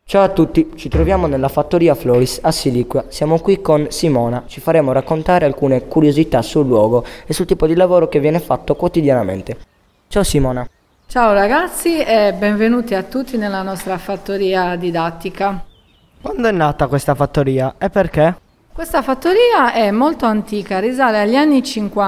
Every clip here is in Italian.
Ciao a tutti, ci troviamo nella fattoria Floris a Siliqua. Siamo qui con Simona, ci faremo raccontare alcune curiosità sul luogo e sul tipo di lavoro che viene fatto quotidianamente. Ciao Simona. Ciao ragazzi e benvenuti a tutti nella nostra fattoria didattica. Quando è nata questa fattoria e perché? Questa fattoria è molto antica, risale agli anni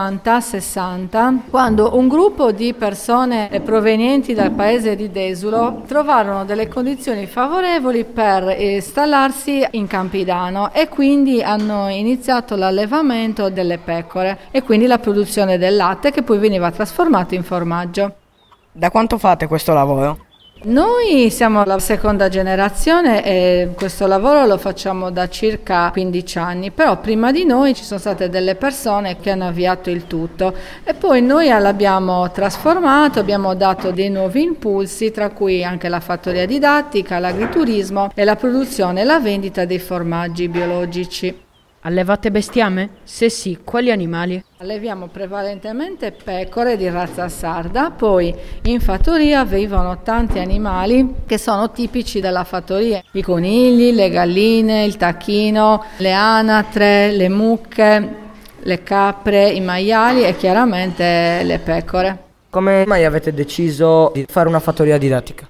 50-60, quando un gruppo di persone provenienti dal paese di Desulo trovarono delle condizioni favorevoli per installarsi in Campidano e quindi hanno iniziato l'allevamento delle pecore e quindi la produzione del latte che poi veniva trasformato in formaggio. Da quanto fate questo lavoro? Noi siamo la seconda generazione e questo lavoro lo facciamo da circa 15 anni, però prima di noi ci sono state delle persone che hanno avviato il tutto e poi noi l'abbiamo trasformato, abbiamo dato dei nuovi impulsi, tra cui anche la fattoria didattica, l'agriturismo e la produzione e la vendita dei formaggi biologici. Allevate bestiame? Se sì, quali animali? Alleviamo prevalentemente pecore di razza sarda, poi in fattoria vivono tanti animali che sono tipici della fattoria, i conigli, le galline, il tacchino, le anatre, le mucche, le capre, i maiali e chiaramente le pecore. Come mai avete deciso di fare una fattoria didattica?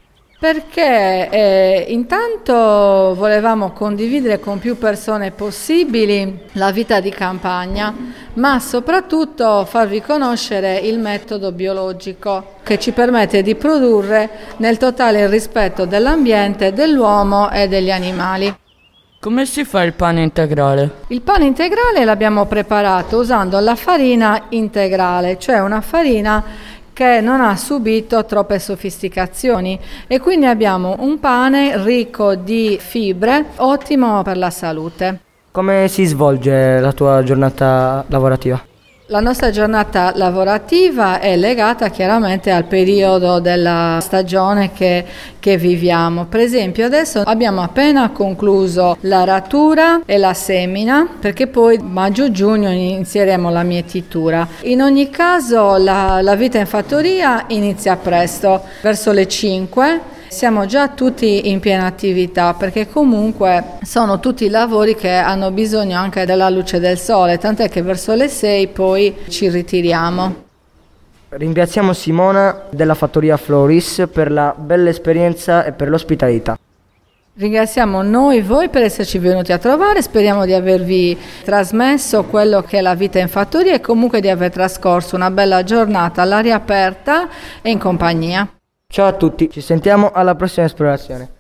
Perché intanto volevamo condividere con più persone possibili la vita di campagna, ma soprattutto farvi conoscere il metodo biologico che ci permette di produrre nel totale rispetto dell'ambiente, dell'uomo e degli animali. Come si fa il pane integrale? Il pane integrale l'abbiamo preparato usando la farina integrale, cioè una farina che non ha subito troppe sofisticazioni e quindi abbiamo un pane ricco di fibre, ottimo per la salute. Come si svolge la tua giornata lavorativa? La nostra giornata lavorativa è legata chiaramente al periodo della stagione che viviamo. Per esempio adesso abbiamo appena concluso l'aratura e la semina perché poi maggio-giugno inizieremo la mietitura. In ogni caso la vita in fattoria inizia presto, verso le 5. Siamo già tutti in piena attività perché comunque sono tutti lavori che hanno bisogno anche della luce del sole, tant'è che verso le 6 poi ci ritiriamo. Ringraziamo Simona della fattoria Floris per la bella esperienza e per l'ospitalità. Ringraziamo noi voi per esserci venuti a trovare, speriamo di avervi trasmesso quello che è la vita in fattoria e comunque di aver trascorso una bella giornata all'aria aperta e in compagnia. Ciao a tutti, ci sentiamo alla prossima esplorazione.